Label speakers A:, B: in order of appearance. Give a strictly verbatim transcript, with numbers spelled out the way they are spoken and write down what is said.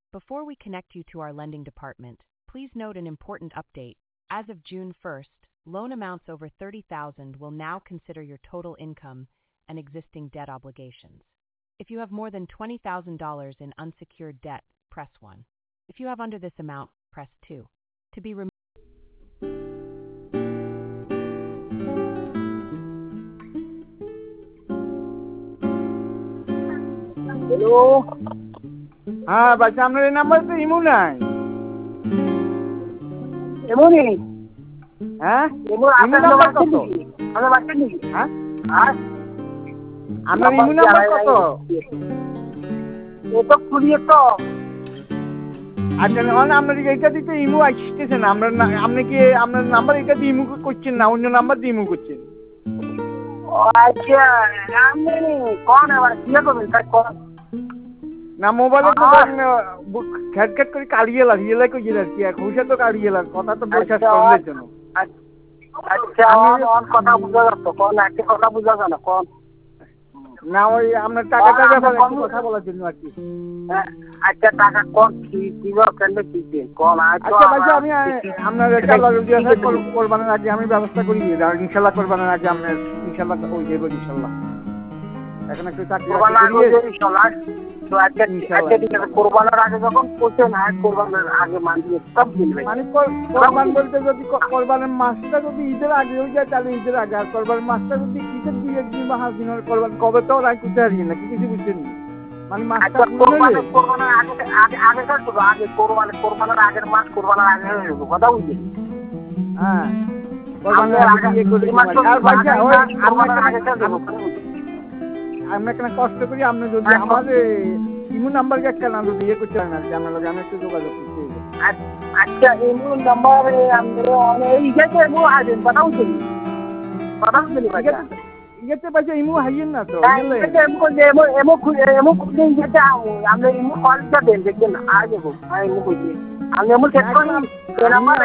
A: Before we connect you to our lending department, please note an important update. As of June first, loan amounts over thirty thousand dollars will now consider your total income and existing debt obligations. If you have more than twenty thousand dollars in unsecured debt, press one. If you have under this amount, press two. To be removed.
B: Hello. Ah, baca আপনার এই number তো imo নাই। Imo নেই। হ্যাঁ? Imo আপনার number কত? আমার বাচ্চা নেই। হ্যাঁ? আর আপনার ইমো নাম্বার কত? এটা কুড়ি তো। আচ্ছা, অন আপনার এইটা দিতে ইমো আসতেছে না। আপনার আপনি কি আপনার নাম্বার এটা দিয়ে ইমো করছেন না অন্য নাম্বার দিয়ে ইমো করছেন? আচ্ছা, আমি কোন আবার কি করবেন তাই কোন? না মোবাইলে তো ঘ্যাট ঘ্যাট করে কাড়িয়ে লাগ ইয়ে লাগ কইরা কি এক হুশে তো কাড়িয়ে লাগ কথা তো বিশ্বাস করার জন্য। আচ্ছা অন কথা বুঝা যাচ্ছে কোন একটা কথা বুঝা যায় না কোন না ওই আপনার টাকাটা ব্যাপারে কথা বলার জন্য আর কি। আচ্ছা টাকা কোন কি দিবা কেন কি দিন কোন আচ্ছা ভাই আমি আপনার একটা লজিয়া করবানোর আগে আমি ব্যবস্থা করি ইনশাআল্লাহ করবানোর আগে আপনার ইনশাআল্লাহ ওই দেব ইনশাআল্লাহ এখন একটু চাকরি করিয়ে ইনশাআল্লাহ তো আজকে আজকে দিনে কোরবানের আগে যখন পৌঁছে না কোরবানের আগে মান দিয়ে সব দিবে মানে কোরবান বলতে যদি কোরবানের মাসটা যদি ঈদের আগে হয়ে যায় তাহলে ঈদের আগে আর কোরবানের মাসটা যদি ঈদের দুই এক দিন বা হাত দিন কোরবান কবে তো রাই করতে হারিয়ে না কিছু বুঝছেন না মানে মাসটা কোরবানের কোরবানের আগে আগে আগে কাজ করব আগে কোরবানের কোরবানের আগের মাস কোরবানের আগে হয়ে যাবে কথা বুঝছেন হ্যাঁ কোরবানের আগে ইয়ে করে আর বাচ্চা ওই আমরা আগে কাজ করব আমরা কেন কষ্ট করি আপনি যদি আমাদের ইমো নাম্বার একটা না যদি ইয়ে করতে পারেন আর কি আমার লগে আমি একটু যোগাযোগ করতে আচ্ছা ইমো নাম্বার আমরা এই যেতে ইমো আছেন বাতাও দিন বাতাও দিন ভাইয়া ইয়েতে পাইছে ইমো হাইয়েন না তো বুঝলে এমকো যে এমো এমো এমো কোন যেতে আমরা ইমো কলটা দেন দেখেন আগে গো ইমো কইছি আমি এমো চেক করি নাম্বার